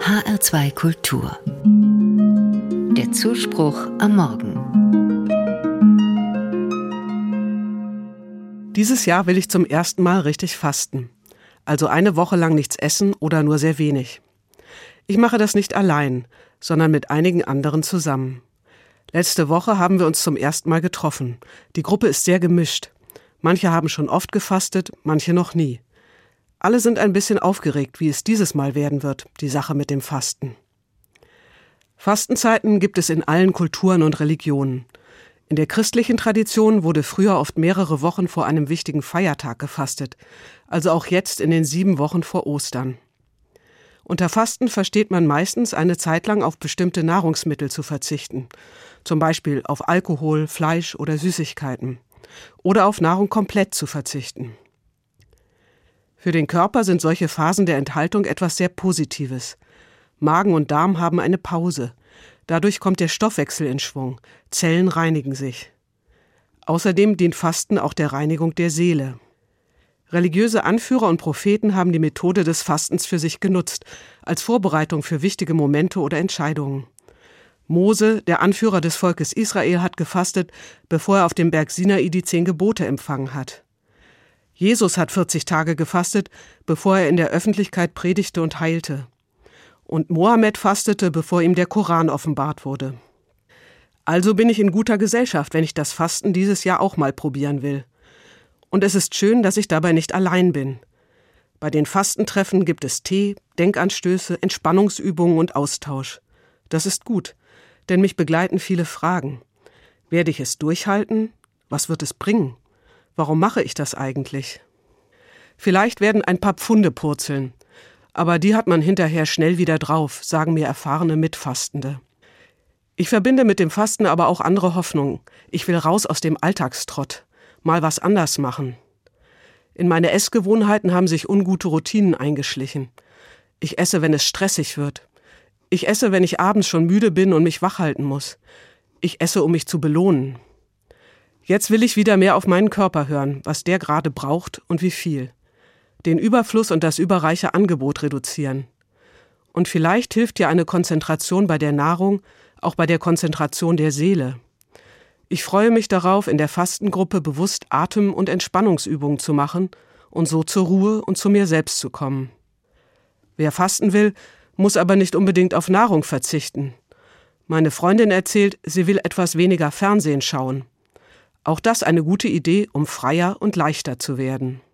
HR2 Kultur. Der Zuspruch am Morgen. Dieses Jahr will ich zum ersten Mal richtig fasten. Also eine Woche lang nichts essen oder nur sehr wenig. Ich mache das nicht allein, sondern mit einigen anderen zusammen. Letzte Woche haben wir uns zum ersten Mal getroffen. Die Gruppe ist sehr gemischt. Manche haben schon oft gefastet, manche noch nie. Alle sind ein bisschen aufgeregt, wie es dieses Mal werden wird, die Sache mit dem Fasten. Fastenzeiten gibt es in allen Kulturen und Religionen. In der christlichen Tradition wurde früher oft mehrere Wochen vor einem wichtigen Feiertag gefastet, also auch jetzt in den 7 Wochen vor Ostern. Unter Fasten versteht man meistens, eine Zeit lang auf bestimmte Nahrungsmittel zu verzichten, zum Beispiel auf Alkohol, Fleisch oder Süßigkeiten, oder auf Nahrung komplett zu verzichten. Für den Körper sind solche Phasen der Enthaltung etwas sehr Positives. Magen und Darm haben eine Pause. Dadurch kommt der Stoffwechsel in Schwung. Zellen reinigen sich. Außerdem dient Fasten auch der Reinigung der Seele. Religiöse Anführer und Propheten haben die Methode des Fastens für sich genutzt, als Vorbereitung für wichtige Momente oder Entscheidungen. Mose, der Anführer des Volkes Israel, hat gefastet, bevor er auf dem Berg Sinai die 10 Gebote empfangen hat. Jesus hat 40 Tage gefastet, bevor er in der Öffentlichkeit predigte und heilte. Und Mohammed fastete, bevor ihm der Koran offenbart wurde. Also bin ich in guter Gesellschaft, wenn ich das Fasten dieses Jahr auch mal probieren will. Und es ist schön, dass ich dabei nicht allein bin. Bei den Fastentreffen gibt es Tee, Denkanstöße, Entspannungsübungen und Austausch. Das ist gut, denn mich begleiten viele Fragen. Werde ich es durchhalten? Was wird es bringen? Warum mache ich das eigentlich? Vielleicht werden ein paar Pfunde purzeln, aber die hat man hinterher schnell wieder drauf, sagen mir erfahrene Mitfastende. Ich verbinde mit dem Fasten aber auch andere Hoffnungen. Ich will raus aus dem Alltagstrott, mal was anders machen. In meine Essgewohnheiten haben sich ungute Routinen eingeschlichen. Ich esse, wenn es stressig wird. Ich esse, wenn ich abends schon müde bin und mich wach halten muss. Ich esse, um mich zu belohnen. Jetzt will ich wieder mehr auf meinen Körper hören, was der gerade braucht und wie viel. Den Überfluss und das überreiche Angebot reduzieren. Und vielleicht hilft dir eine Konzentration bei der Nahrung, auch bei der Konzentration der Seele. Ich freue mich darauf, in der Fastengruppe bewusst Atem- und Entspannungsübungen zu machen und so zur Ruhe und zu mir selbst zu kommen. Wer fasten will, muss aber nicht unbedingt auf Nahrung verzichten. Meine Freundin erzählt, sie will etwas weniger Fernsehen schauen. Auch das eine gute Idee, um freier und leichter zu werden.